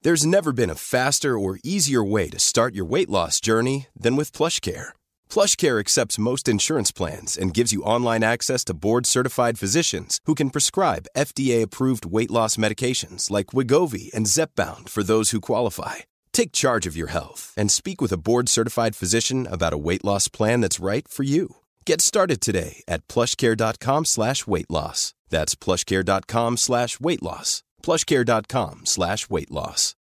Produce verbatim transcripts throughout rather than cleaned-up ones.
There's never been a faster or easier way to start your weight loss journey than with PlushCare. PlushCare accepts most insurance plans and gives you online access to board-certified physicians who can prescribe F D A-approved weight loss medications like Wegovy and Zepbound for those who qualify. Take charge of your health and speak with a board-certified physician about a weight loss plan that's right for you. Get started today at plushcare.com slash weight loss. That's plushcare.com slash weight loss. plushcare.com slash weight loss.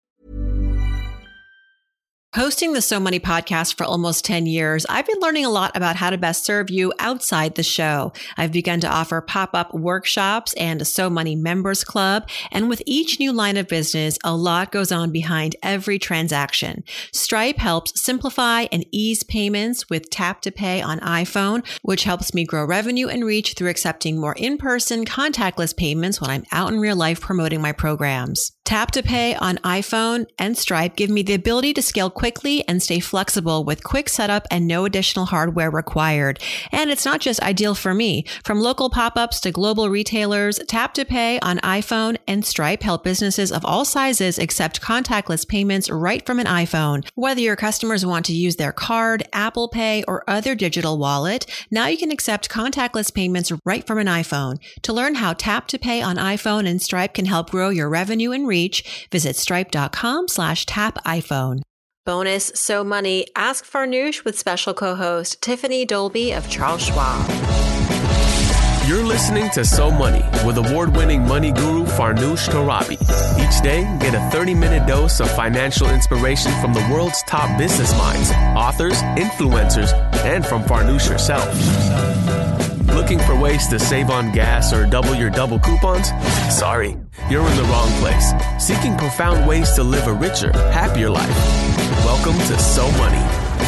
Hosting the So Money podcast for almost ten years, I've been learning a lot about how to best serve you outside the show. I've begun to offer pop-up workshops and a So Money members club. And with each new line of business, a lot goes on behind every transaction. Stripe helps simplify and ease payments with Tap to Pay on iPhone, which helps me grow revenue and reach through accepting more in-person contactless payments when I'm out in real life promoting my programs. Tap to Pay on iPhone and Stripe give me the ability to scale quickly and stay flexible with quick setup and no additional hardware required. And it's not just ideal for me. From local pop-ups to global retailers, Tap to Pay on iPhone and Stripe help businesses of all sizes accept contactless payments right from an iPhone. Whether your customers want to use their card, Apple Pay, or other digital wallet, now you can accept contactless payments right from an iPhone. To learn how Tap to Pay on iPhone and Stripe can help grow your revenue and reach, visit stripe.com slash tap iPhone. Bonus So Money, Ask Farnoosh with special co-host Tiffany Dolby of Charles Schwab. You're listening to So Money with award-winning money guru Farnoosh Torabi. Each day, get a thirty-minute dose of financial inspiration from the world's top business minds, authors, influencers, and from Farnoosh herself. Looking for ways to save on gas or double your double coupons? Sorry, you're in the wrong place. Seeking profound ways to live a richer, happier life. Welcome to So Money.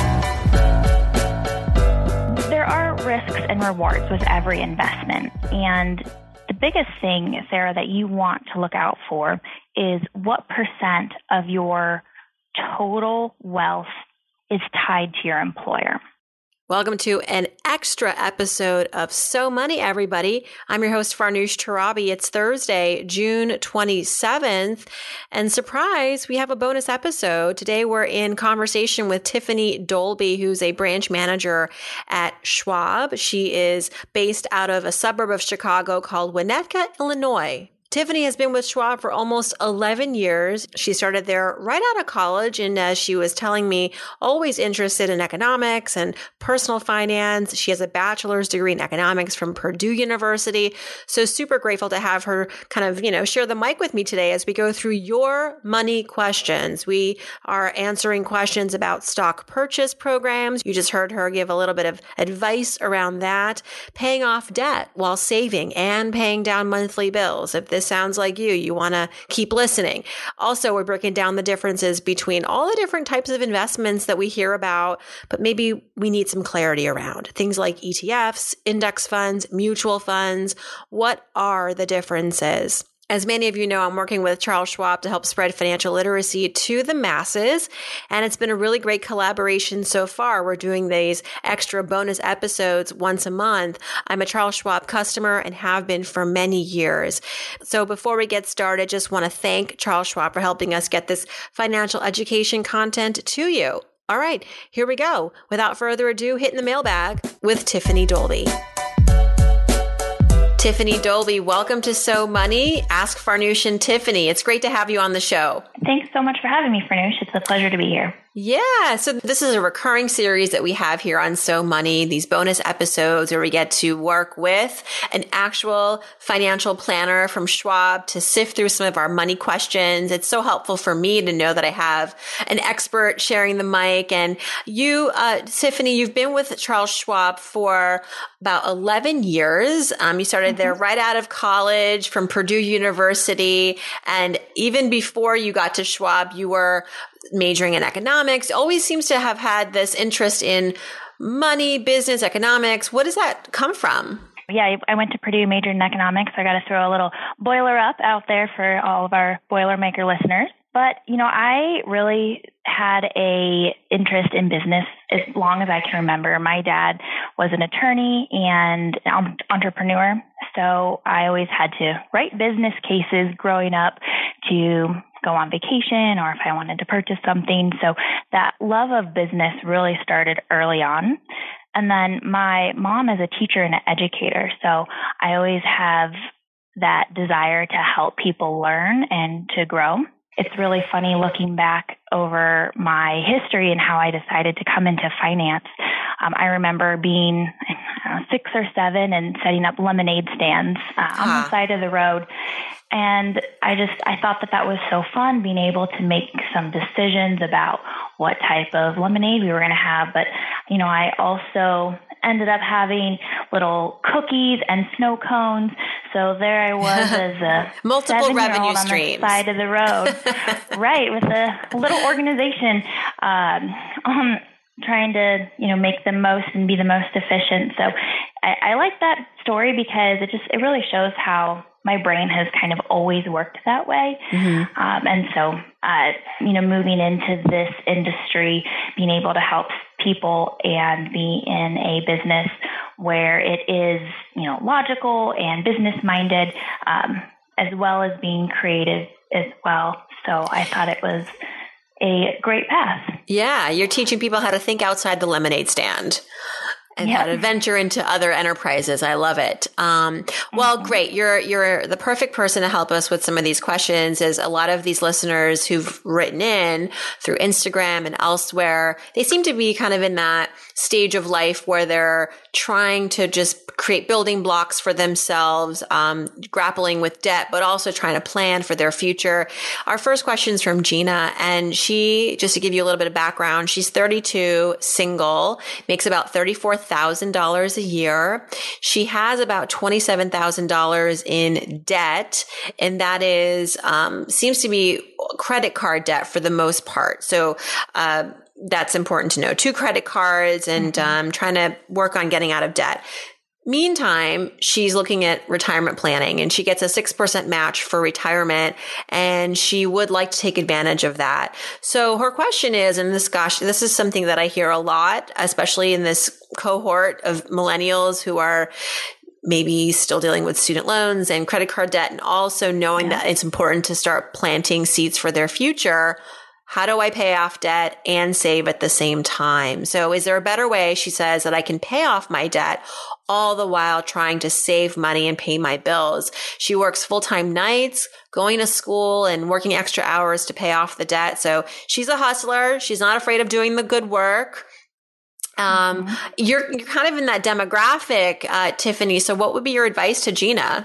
There are risks and rewards with every investment. And the biggest thing, Sarah, that you want to look out for is what percent of your total wealth is tied to your employer. Welcome to an extra episode of So Money, everybody. I'm your host, Farnoosh Torabi. It's Thursday, June twenty-seventh. And surprise, we have a bonus episode. Today, we're in conversation with Tiffany Dolby, who's a branch manager at Schwab. She is based out of a suburb of Chicago called Winnetka, Illinois. Tiffany has been with Schwab for almost eleven years. She started there right out of college, and as she was telling me, always interested in economics and personal finance. She has a bachelor's degree in economics from Purdue University. So super grateful to have her kind of, you know, share the mic with me today as we go through your money questions. We are answering questions about stock purchase programs. You just heard her give a little bit of advice around that, paying off debt while saving and paying down monthly bills. If this sounds like you, you want to keep listening. Also, we're breaking down the differences between all the different types of investments that we hear about, but maybe we need some clarity around things like E T Fs, index funds, mutual funds. What are the differences? As many of you know, I'm working with Charles Schwab to help spread financial literacy to the masses, and it's been a really great collaboration so far. We're doing these extra bonus episodes once a month. I'm a Charles Schwab customer and have been for many years. So before we get started, just want to thank Charles Schwab for helping us get this financial education content to you. All right, here we go. Without further ado, hitting the mailbag with Tiffany Dolby. Tiffany Dolby, welcome to So Money. Ask Farnoosh and Tiffany. It's great to have you on the show. Thanks so much for having me, Farnoosh. It's a pleasure to be here. Yeah. So this is a recurring series that we have here on So Money, these bonus episodes where we get to work with an actual financial planner from Schwab to sift through some of our money questions. It's so helpful for me to know that I have an expert sharing the mic. And you, uh, Tiffany, you've been with Charles Schwab for about eleven years. Um, you started there right out of college from Purdue University. And even before you got to Schwab, you were majoring in economics. Always seems to have had this interest in money, business, economics. What does that come from? Yeah, I went to Purdue, majored in economics. I got to throw a little boiler up out there for all of our Boilermaker listeners. But, you know, I really had a interest in business as long as I can remember. My dad was an attorney and an entrepreneur, so I always had to write business cases growing up to go on vacation or if I wanted to purchase something. So that love of business really started early on. And then my mom is a teacher and an educator, so I always have that desire to help people learn and to grow. It's really funny looking back over my history and how I decided to come into finance. Um, I remember being uh, six or seven and setting up lemonade stands uh, huh. on the side of the road. And I just, I thought that that was so fun, being able to make some decisions about what type of lemonade we were going to have. But, you know, I also ended up having little cookies and snow cones. So there I was as a multiple revenue on streams the side of the road, right, with a little organization, um, um, trying to, you know, make the most and be the most efficient. So I, I like that story because it just, it really shows how my brain has kind of always worked that way. Mm-hmm. Um, and so, uh, you know, moving into this industry, being able to help people and be in a business where it is, you know, logical and business minded, um, as well as being creative as well. So I thought it was a great path. Yeah. You're teaching people how to think outside the lemonade stand. And yep. how to venture into other enterprises. I love it. Um, well, mm-hmm. great. You're, you're the perfect person to help us with some of these questions. As a lot of these listeners who've written in through Instagram and elsewhere, they seem to be kind of in that stage of life where they're trying to just create building blocks for themselves, um, grappling with debt, but also trying to plan for their future. Our first question is from Gina, and she, just to give you a little bit of background, she's thirty-two, single, makes about thirty-four thousand dollars a year. She has about twenty-seven thousand dollars in debt, and that is, um, seems to be credit card debt for the most part. So, uh, that's important to know. Two credit cards and, mm-hmm. um, trying to work on getting out of debt. Meantime, she's looking at retirement planning and she gets a six percent match for retirement and she would like to take advantage of that. So her question is, and this, gosh, this is something that I hear a lot, especially in this cohort of millennials who are maybe still dealing with student loans and credit card debt, and also knowing yeah. that it's important to start planting seeds for their future. How do I pay off debt and save at the same time? So is there a better way, she says, that I can pay off my debt all the while trying to save money and pay my bills? She works full-time nights, going to school and working extra hours to pay off the debt. So she's a hustler. She's not afraid of doing the good work. Um, mm-hmm. you're, you're kind of in that demographic, uh, Tiffany. So what would be your advice to Gina?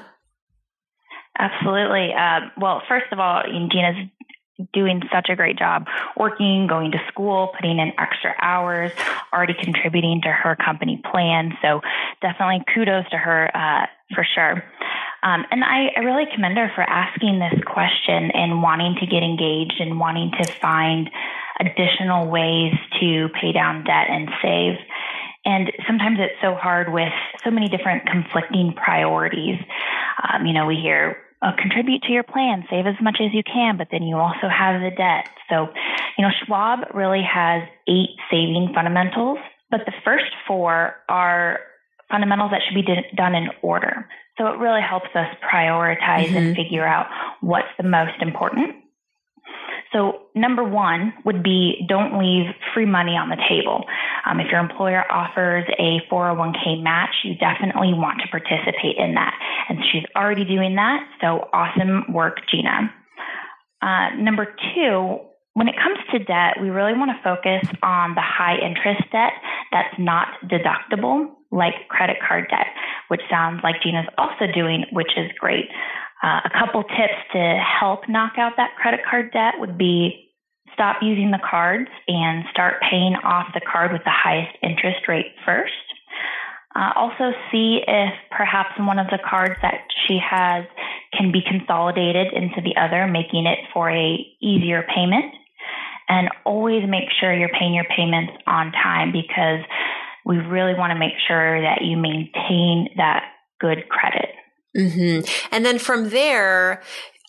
Absolutely. Uh, well, first of all, Gina's doing such a great job working, going to school, putting in extra hours, already contributing to her company plan. So definitely kudos to her uh, for sure. Um, and I, I really commend her for asking this question and wanting to get engaged and wanting to find additional ways to pay down debt and save. And sometimes it's so hard with so many different conflicting priorities. Um, you know, we hear, Uh, contribute to your plan, save as much as you can, but then you also have the debt. So, you know, Schwab really has eight saving fundamentals, but the first four are fundamentals that should be d- done in order. So it really helps us prioritize mm-hmm. and figure out what's the most important. So number one would be don't leave free money on the table. Um, if your employer offers a four oh one k match, you definitely want to participate in that. And she's already doing that. So awesome work, Gina. Uh, number two, when it comes to debt, we really want to focus on the high interest debt that's not deductible, like credit card debt, which sounds like Gina's also doing, which is great. Uh, a couple tips to help knock out that credit card debt would be stop using the cards and start paying off the card with the highest interest rate first. Uh, also see if perhaps one of the cards that she has can be consolidated into the other, making it for a easier payment. And always make sure you're paying your payments on time because we really want to make sure that you maintain that good credit. Mm-hmm. And then from there,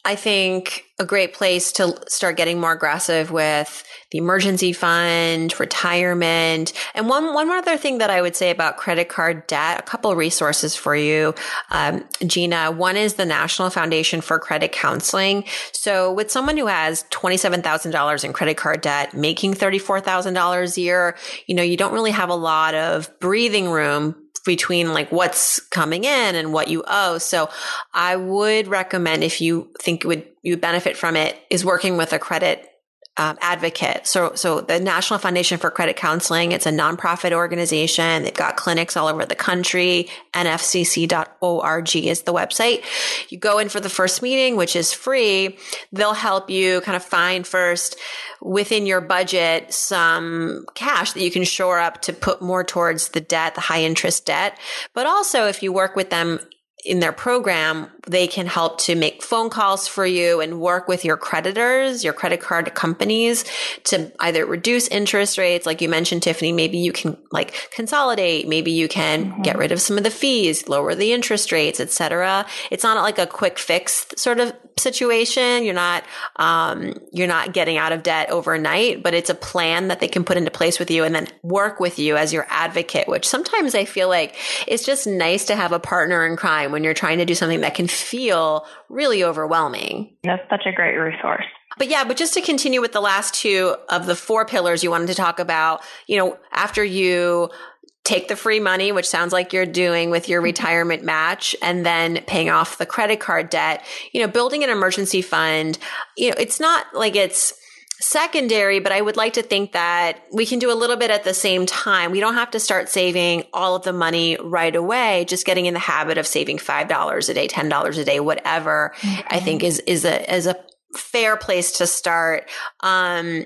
I think, a great place to start getting more aggressive with the emergency fund, retirement. And one, one other thing that I would say about credit card debt, a couple of resources for you, um, Gina. One is the National Foundation for Credit Counseling. So with someone who has twenty-seven thousand dollars in credit card debt, making thirty-four thousand dollars a year, you know, you don't really have a lot of breathing room between like what's coming in and what you owe. So I would recommend, if you think would you benefit from it, is working with a credit Um, advocate. So, so the National Foundation for Credit Counseling, it's a nonprofit organization. They've got clinics all over the country. N F C C dot org is the website. You go in for the first meeting, which is free. They'll help you kind of find first within your budget some cash that you can shore up to put more towards the debt, the high interest debt. But also if you work with them in their program, they can help to make phone calls for you and work with your creditors, your credit card companies, to either reduce interest rates. Like you mentioned, Tiffany, maybe you can like consolidate. Maybe you can mm-hmm. get rid of some of the fees, lower the interest rates, et cetera. It's not like a quick fix sort of situation. You're not, um, you're not getting out of debt overnight, but it's a plan that they can put into place with you and then work with you as your advocate, which sometimes I feel like it's just nice to have a partner in crime when you're trying to do something that can feel really overwhelming. That's such a great resource. But yeah, but just to continue with the last two of the four pillars you wanted to talk about, you know, after you take the free money, which sounds like you're doing with your retirement match, and then paying off the credit card debt, you know, building an emergency fund, you know, it's not like it's secondary, but I would like to think that we can do a little bit at the same time. We don't have to start saving all of the money right away. Just getting in the habit of saving five dollars a day, ten dollars a day, whatever, okay. I think is, is a, is a fair place to start. Um,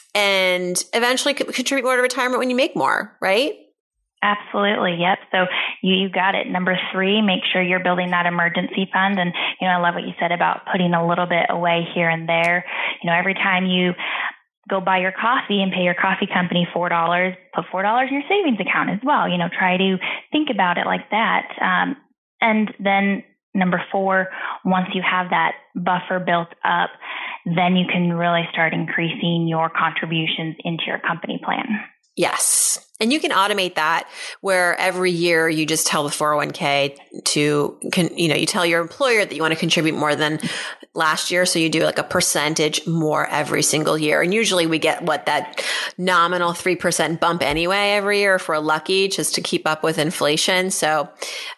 and eventually contribute more to retirement when you make more, right? Absolutely. Yep. So you, you got it. Number three, make sure you're building that emergency fund. And, you know, I love what you said about putting a little bit away here and there. You know, every time you go buy your coffee and pay your coffee company four dollars, put four dollars in your savings account as well. You know, try to think about it like that. Um, and then number four, once you have that buffer built up, then you can really start increasing your contributions into your company plan. Yes. And you can automate that where every year you just tell the four oh one k to, can, you know, you tell your employer that you want to contribute more than last year. So you do like a percentage more every single year. And usually we get what that nominal three percent bump anyway every year if we're lucky, just to keep up with inflation. So,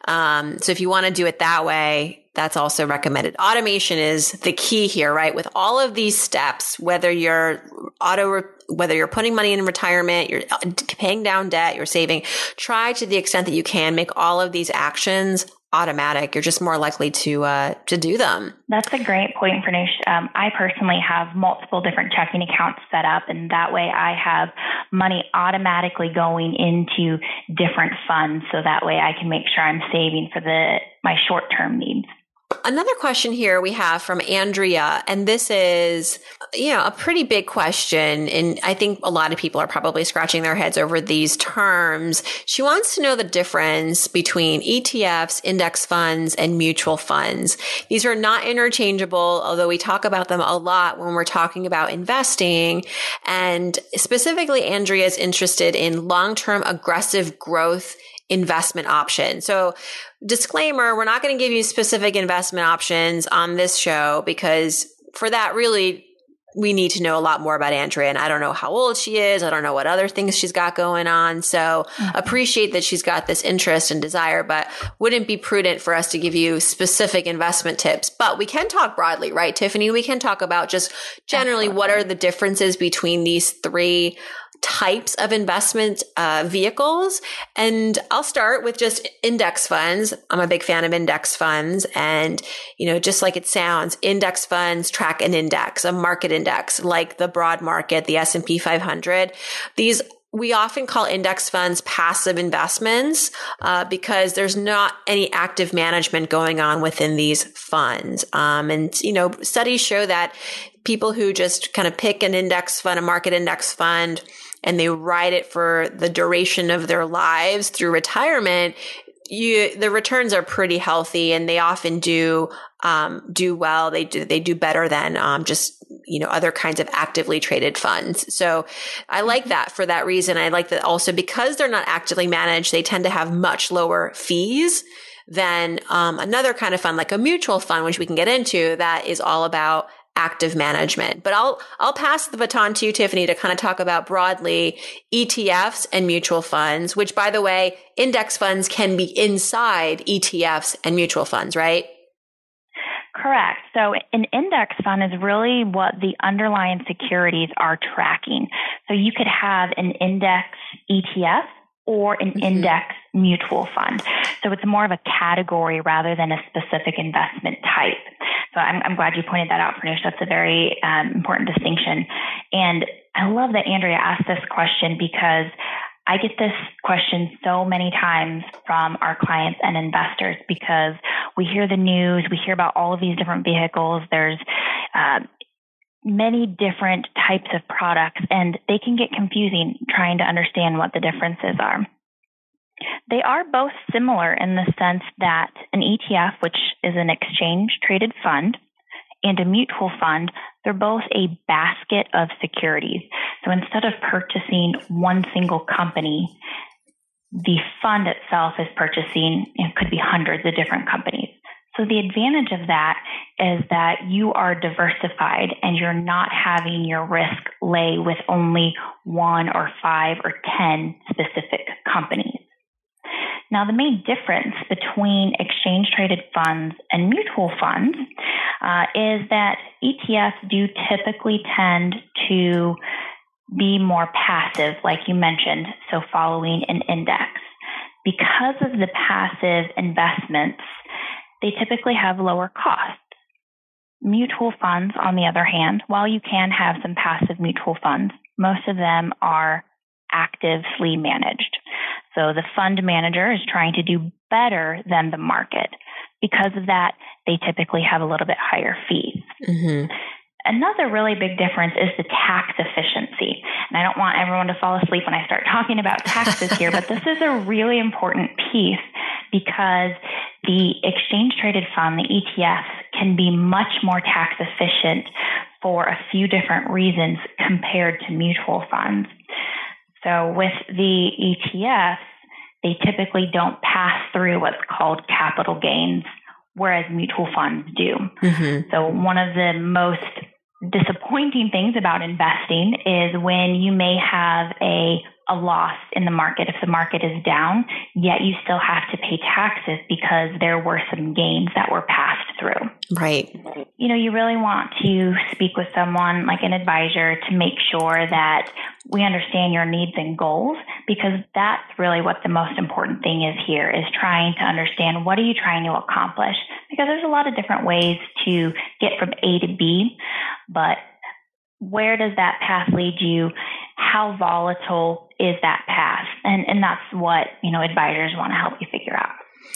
um, so if you want to do it that way, that's also recommended. Automation is the key here, right? With all of these steps, whether you're auto, whether you're putting money in retirement, you're paying down debt, you're saving, try to the extent that you can make all of these actions automatic. You're just more likely to uh, to do them. That's a great point, Farnoosh. Um, I personally have multiple different checking accounts set up, and that way I have money automatically going into different funds, so that way I can make sure I'm saving for the my short-term needs. Another question here we have from Andrea, and this is, you know, a pretty big question. And I think a lot of people are probably scratching their heads over these terms. She wants to know the difference between E T Fs, index funds, and mutual funds. These are not interchangeable, although we talk about them a lot when we're talking about investing. And specifically, Andrea is interested in long-term aggressive growth investment option. So disclaimer, we're not going to give you specific investment options on this show because for that, really, we need to know a lot more about Andrea. And I don't know how old she is. I don't know what other things she's got going on. So mm-hmm. appreciate that she's got this interest and desire, but wouldn't be prudent for us to give you specific investment tips. But we can talk broadly, right, Tiffany? We can talk about just generally Absolutely. What are the differences between these three types of investment uh, vehicles. And I'll start with just index funds. I'm a big fan of index funds. And, you know, just like it sounds, index funds track an index, a market index, like the broad market, the S and P five hundred. These we often call index funds passive investments uh, because there's not any active management going on within these funds. Um, and, you know, studies show that people who just kind of pick an index fund, a market index fund, and they ride it for the duration of their lives through retirement, you the returns are pretty healthy, and they often do um, do well. They do they do better than um, just you know other kinds of actively traded funds. So I like that for that reason. I like that also because they're not actively managed, they tend to have much lower fees than um, another kind of fund like a mutual fund, which we can get into, that is all about active management. But I'll I'll pass the baton to you, Tiffany, to kind of talk about broadly E T Fs and mutual funds, which, by the way, index funds can be inside E T Fs and mutual funds, right? Correct. So an index fund is really what the underlying securities are tracking. So you could have an index E T F or an mm-hmm. index mutual fund. So it's more of a category rather than a specific investment type. So I'm, I'm glad you pointed that out, Farnoosh. That's a very um, important distinction. And I love that Andrea asked this question because I get this question so many times from our clients and investors because we hear the news, we hear about all of these different vehicles. There's uh, many different types of products, and they can get confusing trying to understand what the differences are. They are both similar in the sense that an E T F, which is an exchange-traded fund, and a mutual fund, they're both a basket of securities. So instead of purchasing one single company, the fund itself is purchasing, it could be hundreds of different companies. So the advantage of that is that you are diversified and you're not having your risk lay with only one or five or ten specific companies. Now, the main difference between exchange-traded funds and mutual funds uh, is that E T Fs do typically tend to be more passive, like you mentioned, so following an index. Because of the passive investments, they typically have lower costs. Mutual funds, on the other hand, while you can have some passive mutual funds, most of them are actively managed. So the fund manager is trying to do better than the market. Because of that, they typically have a little bit higher fees. Mm-hmm. Another really big difference is the tax efficiency. And I don't want everyone to fall asleep when I start talking about taxes here, but this is a really important piece because the exchange-traded fund, the E T Fs, can be much more tax efficient for a few different reasons compared to mutual funds. So with the E T Fs, they typically don't pass through what's called capital gains, whereas mutual funds do. Mm-hmm. So one of the most disappointing things about investing is when you may have a, a loss in the market. If the market is down, yet you still have to pay taxes because there were some gains that were passed through. Right. You know, you really want to speak with someone like an advisor to make sure that we understand your needs and goals, because that's really what the most important thing is here, is trying to understand what are you trying to accomplish? Because there's a lot of different ways to get from A to B, but where does that path lead you? How volatile is that path? And and that's what, you know, advisors want to help you figure out.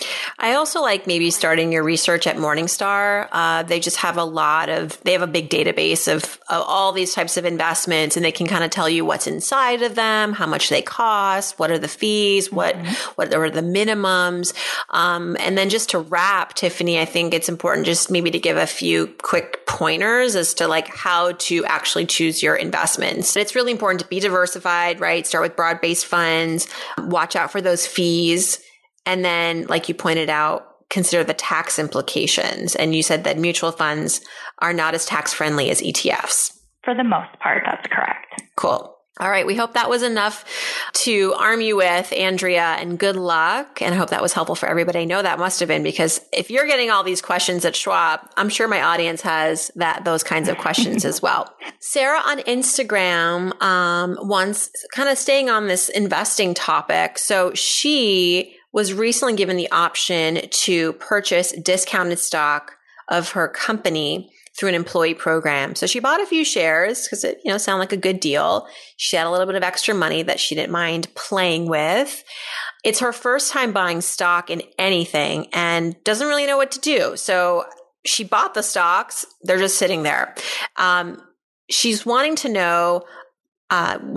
I also like maybe starting your research at Morningstar. Uh, they just have a lot of, they have a big database of, of all these types of investments, and they can kind of tell you what's inside of them, how much they cost, what are the fees, what, mm-hmm. what are the minimums. Um, and then just to wrap, Tiffany, I think it's important just maybe to give a few quick pointers as to like how to actually choose your investments. It's really important to be diversified, right? Start with broad-based funds, watch out for those fees. And then, like you pointed out, consider the tax implications. And you said that mutual funds are not as tax friendly as E T Fs. For the most part, that's correct. Cool. All right. We hope that was enough to arm you with, Andrea, and good luck. And I hope that was helpful for everybody. I know that must have been, because if you're getting all these questions at Schwab, I'm sure my audience has that those kinds of questions as well. Sarah on Instagram um, wants, kind of staying on this investing topic. So she was recently given the option to purchase discounted stock of her company through an employee program. So she bought a few shares because it, you know, sounded like a good deal. She had a little bit of extra money that she didn't mind playing with. It's her first time buying stock in anything and doesn't really know what to do. So she bought the stocks. They're just sitting there. Um, she's wanting to know uh, what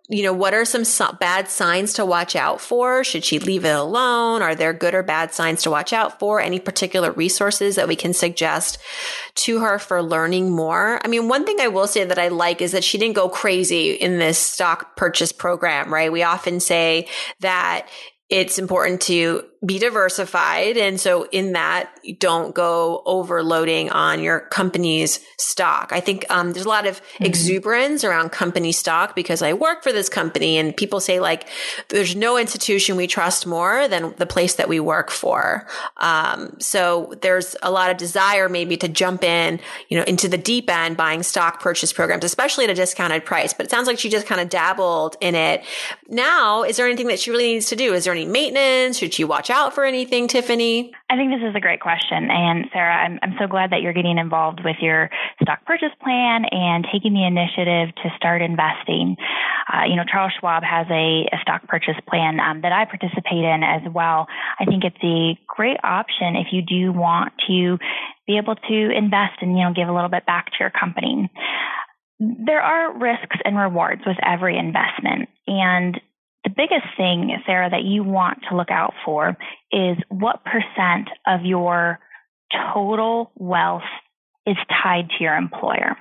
you know, what are some so- bad signs to watch out for? Should she leave it alone? Are there good or bad signs to watch out for? Any particular resources that we can suggest to her for learning more? I mean, one thing I will say that I like is that she didn't go crazy in this stock purchase program, right? We often say that it's important to be diversified. And so in that, you don't go overloading on your company's stock. I think um, there's a lot of mm-hmm. exuberance around company stock because I work for this company, and people say like, there's no institution we trust more than the place that we work for. Um, so there's a lot of desire maybe to jump in, you know, into the deep end buying stock purchase programs, especially at a discounted price. But it sounds like she just kind of dabbled in it. Now, is there anything that she really needs to do? Is there any maintenance? Should she watch out for anything, Tiffany? I think this is a great question. And Sarah, I'm, I'm so glad that you're getting involved with your stock purchase plan and taking the initiative to start investing. Uh, you know, Charles Schwab has a, a stock purchase plan um, that I participate in as well. I think it's a great option if you do want to be able to invest and, you know, give a little bit back to your company. There are risks and rewards with every investment. And the biggest thing, Sarah, that you want to look out for is what percent of your total wealth is tied to your employer.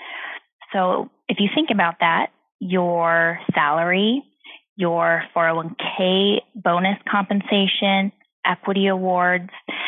So if you think about that, your salary, your four oh one k bonus compensation, equity awards,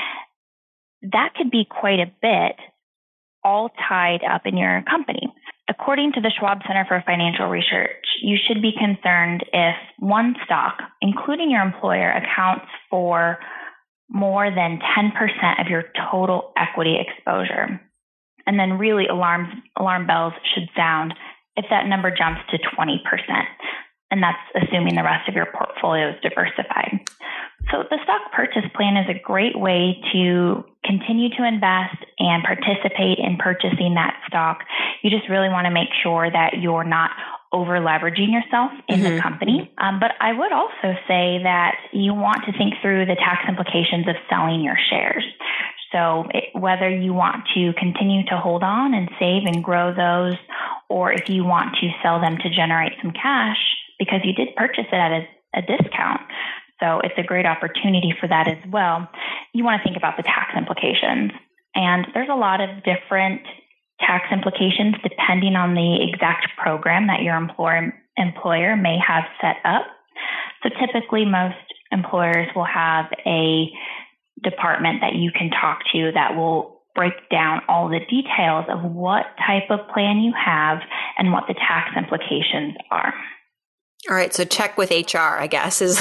that could be quite a bit all tied up in your company. According to the Schwab Center for Financial Research, you should be concerned if one stock, including your employer, accounts for more than ten percent of your total equity exposure. And then really alarms, alarm bells should sound if that number jumps to twenty percent. And that's assuming the rest of your portfolio is diversified. So the stock purchase plan is a great way to continue to invest and participate in purchasing that stock. You just really want to make sure that you're not over leveraging yourself in mm-hmm. the company. Um, but I would also say that you want to think through the tax implications of selling your shares. So it, whether you want to continue to hold on and save and grow those, or if you want to sell them to generate some cash because you did purchase it at a, a discount. So it's a great opportunity for that as well. You want to think about the tax implications. And there's a lot of different tax implications depending on the exact program that your employer, employer may have set up. So typically most employers will have a department that you can talk to that will break down all the details of what type of plan you have and what the tax implications are. All right, so check with H R, I guess, is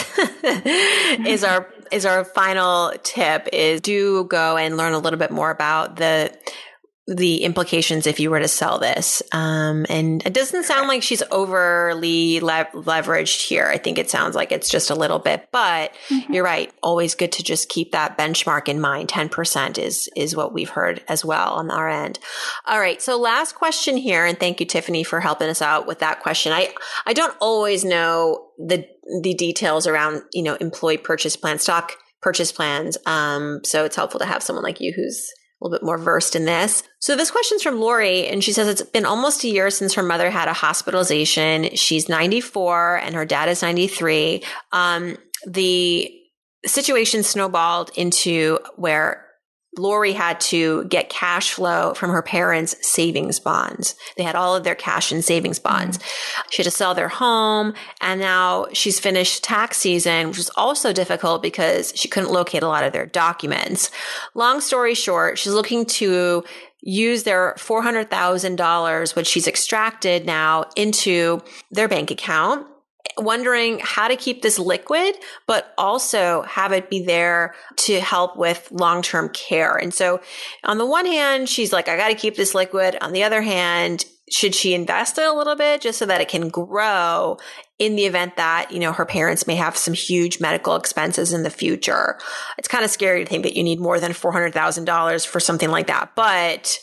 is our is our final tip, is do go and learn a little bit more about the the implications if you were to sell this. Um, and it doesn't sound like she's overly le- leveraged here. I think it sounds like it's just a little bit, but mm-hmm. you're right. Always good to just keep that benchmark in mind. ten percent is, is what we've heard as well on our end. All right. So last question here. And thank you, Tiffany, for helping us out with that question. I, I don't always know the, the details around, you know, employee purchase plan, stock purchase plans. Um, so it's helpful to have someone like you who's a little bit more versed in this. So this question's from Lori, and she says it's been almost a year since her mother had a hospitalization. She's ninety-four and her dad is ninety-three. Um, the situation snowballed into where Lori had to get cash flow from her parents' savings bonds. They had all of their cash in savings bonds. Mm-hmm. She had to sell their home, and now she's finished tax season, which was also difficult because she couldn't locate a lot of their documents. Long story short, she's looking to use their four hundred thousand dollars, which she's extracted now, into their bank account, wondering how to keep this liquid, but also have it be there to help with long-term care. And so on the one hand, she's like, I got to keep this liquid. On the other hand, should she invest it a little bit just so that it can grow in the event that, you know, her parents may have some huge medical expenses in the future? It's kind of scary to think that you need more than four hundred thousand dollars for something like that. But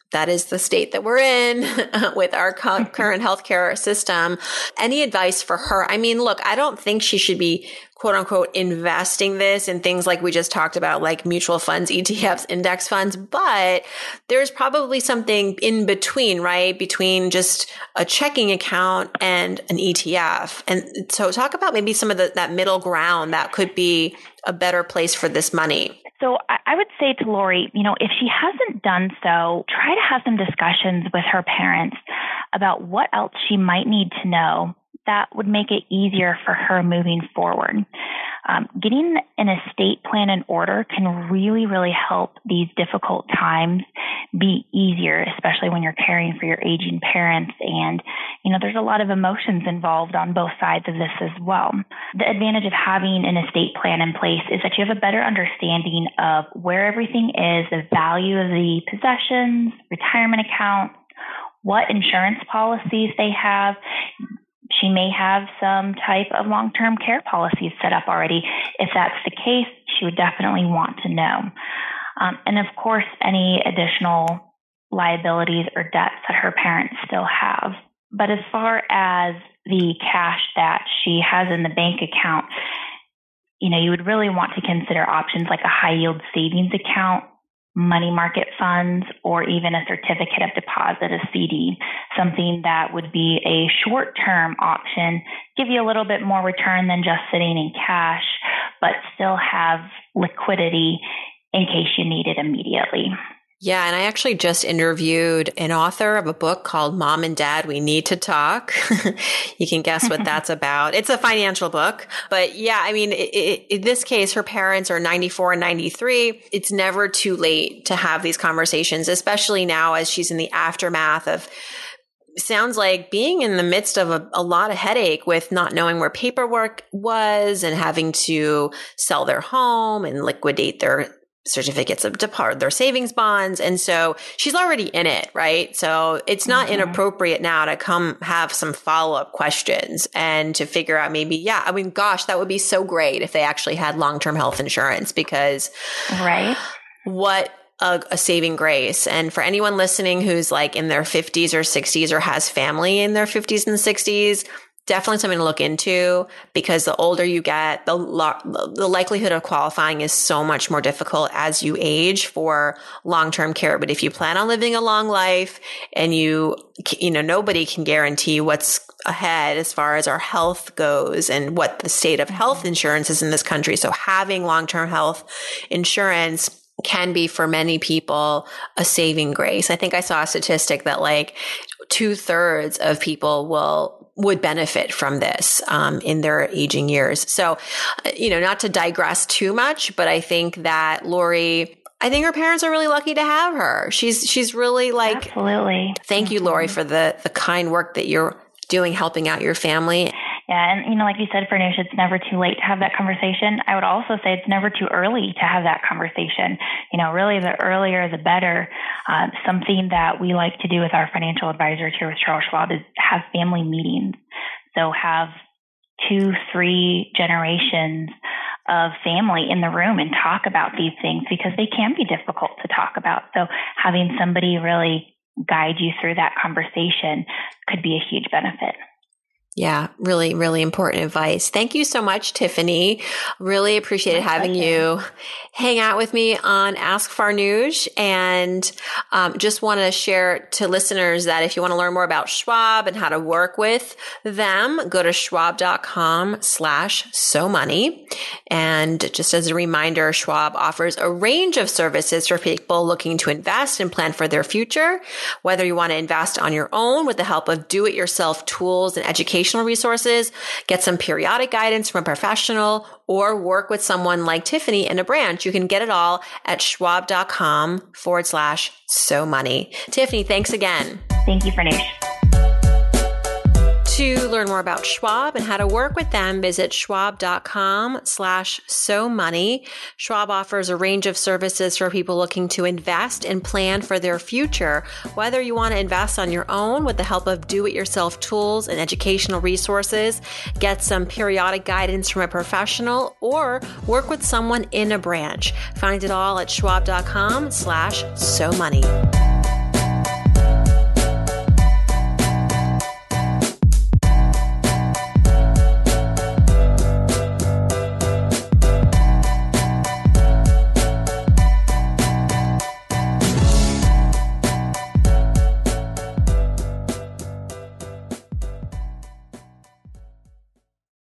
that is the state that we're in with our co- current healthcare system. Any advice for her? I mean, look, I don't think she should be quote unquote investing this in things like we just talked about, like mutual funds, E T Fs, index funds, but there's probably something in between, right? Between just a checking account and an E T F. And so talk about maybe some of the, that middle ground that could be a better place for this money. So I would say to Lori, you know, if she hasn't done so, try to have some discussions with her parents about what else she might need to know that would make it easier for her moving forward. Um, getting an estate plan in order can really, really help these difficult times be easier, especially when you're caring for your aging parents. And, you know, there's a lot of emotions involved on both sides of this as well. The advantage of having an estate plan in place is that you have a better understanding of where everything is, the value of the possessions, retirement accounts, what insurance policies they have. She may have some type of long-term care policies set up already. If that's the case, she would definitely want to know. Um, and of course, any additional liabilities or debts that her parents still have. But as far as the cash that she has in the bank account, you know, you would really want to consider options like a high-yield savings account, money market funds, or even a certificate of deposit, a C D, something that would be a short-term option, give you a little bit more return than just sitting in cash, but still have liquidity in case you need it immediately. Yeah. And I actually just interviewed an author of a book called Mom and Dad, We Need to Talk. You can guess what that's about. It's a financial book. But yeah, I mean, it, it, in this case, her parents are ninety-four and ninety-three. It's never too late to have these conversations, especially now as she's in the aftermath of sounds like being in the midst of a, a lot of headache with not knowing where paperwork was and having to sell their home and liquidate their certificates of deposit, their savings bonds. And so she's already in it, right? So it's not mm-hmm. inappropriate now to come have some follow-up questions and to figure out maybe, yeah, I mean, gosh, that would be so great if they actually had long-term health insurance because right. what a, a saving grace. And for anyone listening who's like in their fifties or sixties or has family in their fifties and sixties, definitely something to look into because the older you get, the lo- the likelihood of qualifying is so much more difficult as you age for long-term care. But if you plan on living a long life and you, you know, nobody can guarantee what's ahead as far as our health goes and what the state of health insurance is in this country. So having long-term health insurance can be for many people a saving grace. I think I saw a statistic that like two thirds of people will would benefit from this um, in their aging years. So, you know, not to digress too much, but I think that Lori, I think her parents are really lucky to have her. She's she's really like, absolutely. Thank mm-hmm. you, Lori, for the the kind work that you're doing, helping out your family. Yeah. And, you know, like you said, Farnoosh, it's never too late to have that conversation. I would also say it's never too early to have that conversation. You know, really the earlier, the better. Uh, something that we like to do with our financial advisors here with Charles Schwab is have family meetings. So have two, three generations of family in the room and talk about these things because they can be difficult to talk about. So having somebody really guide you through that conversation could be a huge benefit. Yeah, really, really important advice. Thank you so much, Tiffany. Really appreciated My having pleasure. you hang out with me on Ask Farnoosh. And um, just want to share to listeners that if you want to learn more about Schwab and how to work with them, go to schwab.com slash so money. And just as a reminder, Schwab offers a range of services for people looking to invest and plan for their future. Whether you want to invest on your own with the help of do-it-yourself tools and education resources, get some periodic guidance from a professional, or work with someone like Tiffany in a branch, you can get it all at schwab.com forward slash so money. Tiffany, thanks again. Thank you, Farnoosh. To learn more about Schwab and how to work with them, visit schwab.com slash so money. Schwab offers a range of services for people looking to invest and plan for their future. Whether you want to invest on your own with the help of do-it-yourself tools and educational resources, get some periodic guidance from a professional, or work with someone in a branch. Find it all at schwab.com slash so money.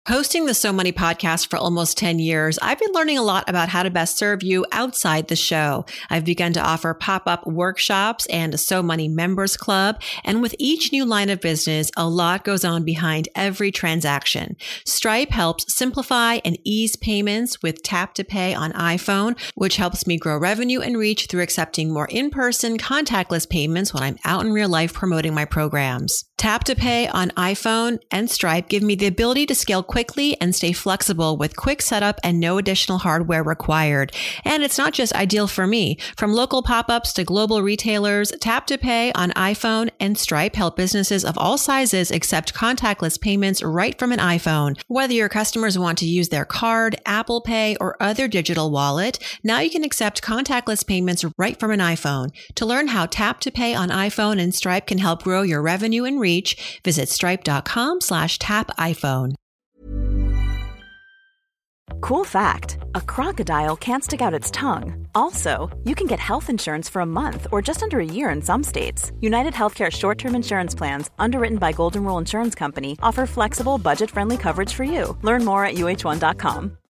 Hosting the So Money podcast for almost ten years, I've been learning a lot about how to best serve you outside the show. I've begun to offer pop-up workshops and a So Money members club. And with each new line of business, a lot goes on behind every transaction. Stripe helps simplify and ease payments with Tap to Pay on iPhone, which helps me grow revenue and reach through accepting more in-person contactless payments when I'm out in real life promoting my programs. Tap to Pay on iPhone and Stripe give me the ability to scale quickly and stay flexible with quick setup and no additional hardware required. And it's not just ideal for me. From local pop-ups to global retailers, Tap to Pay on iPhone and Stripe help businesses of all sizes accept contactless payments right from an iPhone. Whether your customers want to use their card, Apple Pay, or other digital wallet, now you can accept contactless payments right from an iPhone. To learn how Tap to Pay on iPhone and Stripe can help grow your revenue and reach, visit stripe.com slash tap iPhone. Cool fact, a crocodile can't stick out its tongue. Also, you can get health insurance for a month or just under a year in some states. United Healthcare short-term insurance plans, underwritten by Golden Rule Insurance Company, offer flexible, budget-friendly coverage for you. Learn more at U H one dot com.